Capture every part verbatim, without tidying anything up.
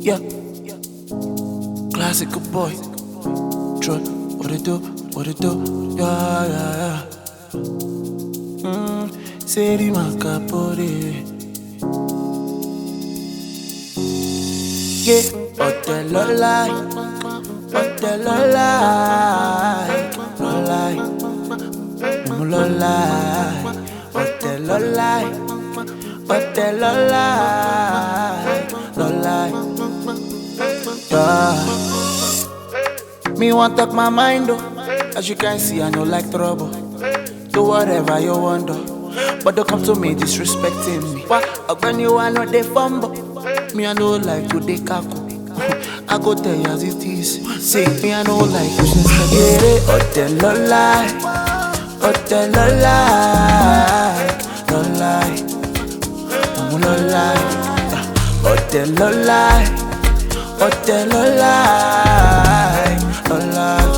Yeah, classical boy. Drug, what it do, what it do, yeah, yeah, yeah. Mmm, Seri Macapore. Yeah, hotel no lie, hotel no lie, no lie, no lie, hotel no lie, hotel no lie, no lie. Yeah. Me want up my mind though. As you can see, I know like trouble. Do whatever you want though, but don't come to me disrespecting me. Why? When you are not the fumble, me I know like to the kaku. I go tell you as it is. Say me I know like to get it. Hotel no lie, hotel no lie, no lie, no lie. Hotel no lie, hotel no lie, no lie.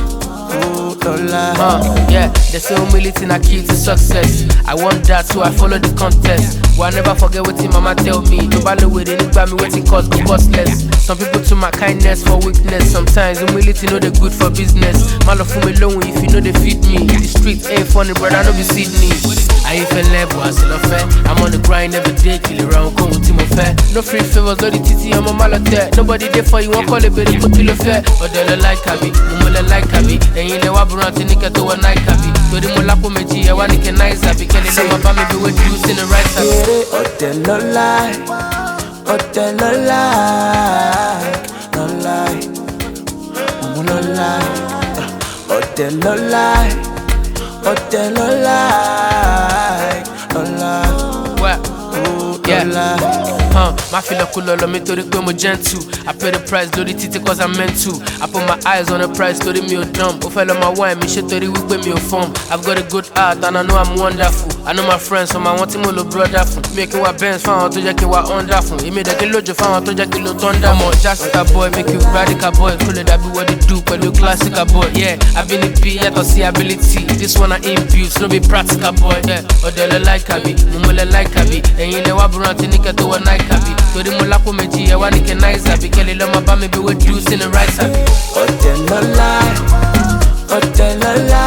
Uh, yeah, they say humility na key to success. I want that, so I follow the contest. But I never forget what mama tell me. Nobody with any me waiting cause go costless. Some people to my kindness for weakness. Sometimes humility know they good for business. My love for me alone if you know they feed me. The streets ain't funny, brother, I know be Sydney. I ain't feel level, I still fair. I'm on the grind every day, kill around, come with Timo Fair. No free favors, no the titi, I'm a malote. Nobody there for you, won't call it, but put kilo fair. But they like Kabi, Mumula like Kabi. And you know what, Brunati Nika to a night Kabi. To the Mulapo Meji, I want to nice Kabi. Can you know my family be with you in the right side? Hotel no lie, hotel no lie, no lie, no lie. Hotel no lie, hotel no lie, no lie. What? Yeah. Huh, my feel like cool, me to the I'm gentle. I pay the price, do the titi cause I'm meant to. I put my eyes on the price, to the meal dumb. Oh, fell on my wine, me shit to the week with me form. I've got a good heart and I know I'm wonderful. I know my friends, so I want him all brother from. Make it what Benz found to Jackie what wonderful. He made a kilo, you found to Jackie lo thunder. I'm just a boy, make you radical boy. Cool that be what they do, but you classical boy. Yeah, I've been in P, I can see ability. This one I impute, no be practical boy. Yeah, or they like Kabi, Mumula like Kabi. And you know what, Brunati Nika to a night Kabi. To the Mulapo Meji, I want to get nice Kabi. Kelly Lama Bami be with you in the right side. Hotel no lie, hotel no lie.